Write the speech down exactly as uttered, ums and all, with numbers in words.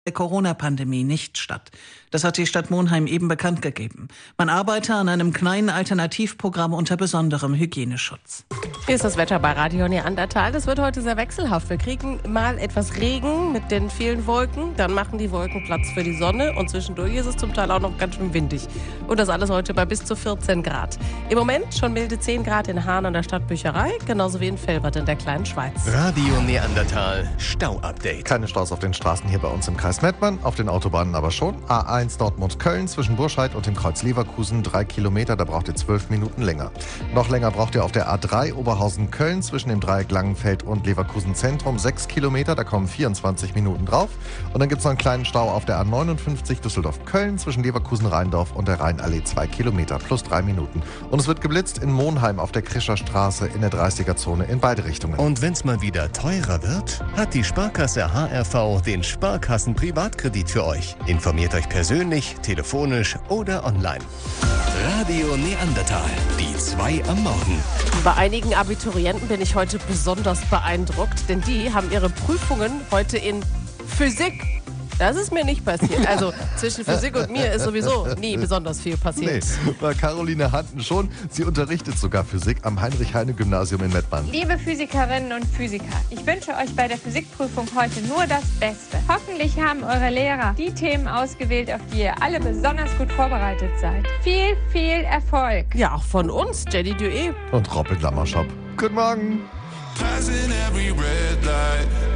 der Corona-Pandemie nicht statt. Das hat die Stadt Monheim eben bekannt gegeben. Man arbeite an einem kleinen Alternativprogramm unter besonderem Hygieneschutz. Hier ist das Wetter bei Radio Neandertal. Es wird heute sehr wechselhaft. Wir kriegen mal etwas Regen mit den vielen Wolken. Dann machen die Wolken Platz für die Sonne. Und zwischendurch ist es zum Teil auch noch ganz schön windig. Und das alles heute bei bis zu vierzehn Grad. Im Moment schon milde zehn Grad in Hahn an der Stadtbücherei. Genauso wie in Velbert in der kleinen Schweiz. Radio Neandertal Stau-Update. Keine Staus auf den Straßen hier bei uns im Kreis Mettmann, auf den Autobahnen aber schon. A eins Dortmund-Köln zwischen Burscheid und dem Kreuz Leverkusen, drei Kilometer, da braucht ihr zwölf Minuten länger. Noch länger braucht ihr auf der A drei Oberhausen-Köln zwischen dem Dreieck Langenfeld und Leverkusen-Zentrum, sechs Kilometer, da kommen vierundzwanzig Minuten drauf. Und dann gibt es noch einen kleinen Stau auf der A neunundfünfzig Düsseldorf-Köln zwischen Leverkusen-Rheindorf und der Rheinallee, zwei Kilometer, plus drei Minuten. Und es wird geblitzt in Monheim auf der Krischer Straße in der dreißiger-Zone in beide Richtungen. Und wenn es mal wieder teurer wird, hat die Sparkasse H R V den Sparkassen-Privatkredit für euch. Informiert euch persönlich, telefonisch oder online. Radio Neandertal, die zwei am Morgen. Bei einigen Abiturienten bin ich heute besonders beeindruckt, denn die haben ihre Prüfungen heute in Physik. Das ist mir nicht passiert. Also zwischen Physik und mir ist sowieso nie besonders viel passiert. Nee, bei Caroline Hanten schon. Sie unterrichtet sogar Physik am Heinrich-Heine-Gymnasium in Mettmann. Liebe Physikerinnen und Physiker, ich wünsche euch bei der Physikprüfung heute nur das Beste. Hoffentlich haben eure Lehrer die Themen ausgewählt, auf die ihr alle besonders gut vorbereitet seid. Viel, viel Erfolg. Ja, auch von uns, Jenny Duet. Und Robin Lammershop. Guten Morgen. Passing every red light.